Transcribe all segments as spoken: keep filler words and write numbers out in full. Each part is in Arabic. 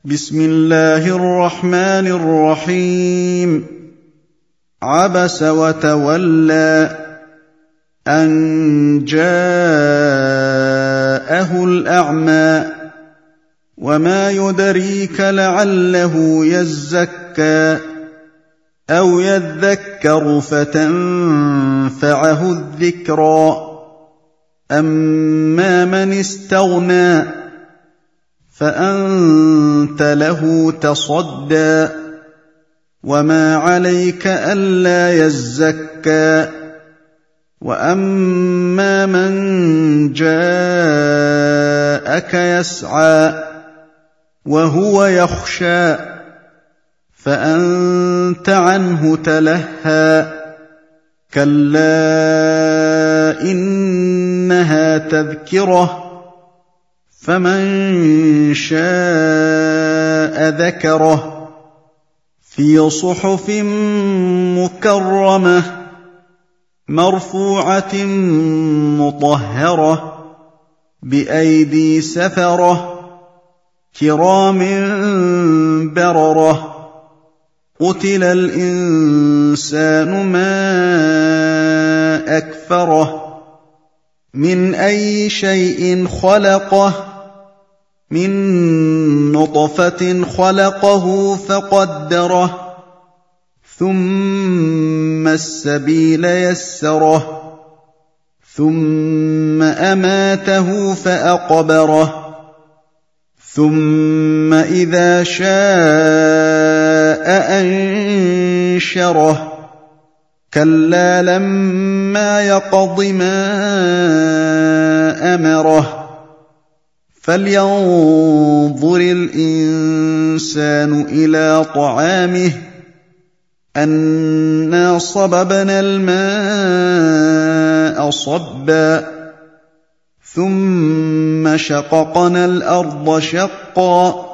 بسم الله الرحمن الرحيم عبس وتولى أن جاءه الأعمى وما يدريك لعله يزكى أو يذكر فتنفعه الذكرى أما من استغنى فأنت له تصدى وما عليك ألا يزكى وأما من جاءك يسعى وهو يخشى فأنت عنه تلهى كلا إنها تذكرة فمن شاء ذكره في صحف مكرمة مرفوعة مطهرة بأيدي سفرة كرام بررة قتل الإنسان ما أكفره من أي شيء خلقه من نطفة خلقه فقدره ثم السبيل يسره ثم أماته فأقبره ثم إذا شاء أنشره كلا لما يقض ما أمره فلينظر الإنسان إلى طعامه أنا صببنا الماء صبا ثم شققنا الأرض شقا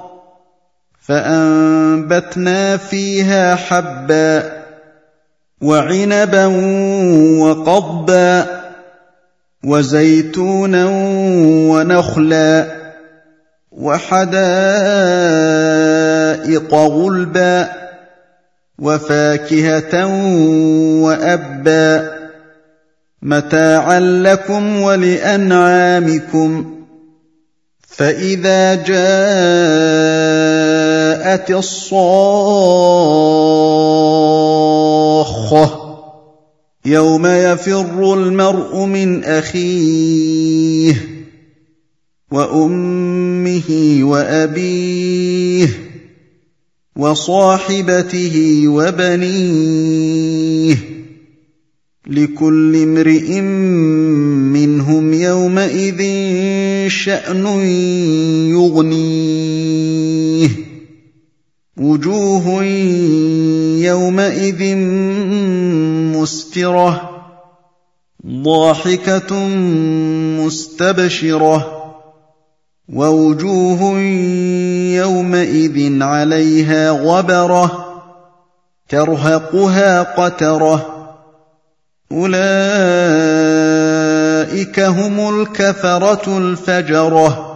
فأنبتنا فيها حبا وعنبا وقضبا وزيتونا ونخلا وحدائق غلبا وفاكهة وأبا متاعا لكم ولأنعامكم فإذا جاءت الصاخة يوم يفر المرء من أخيه وأمه وأبيه وصاحبته وبنيه لكل امرئ منهم يومئذ شأن يغنيه وجوه يومئذ مسفرة ضاحكة مستبشرة ووجوه يومئذ عليها غبرة ترهقها قترة أولئك هم الكفرة الفجرة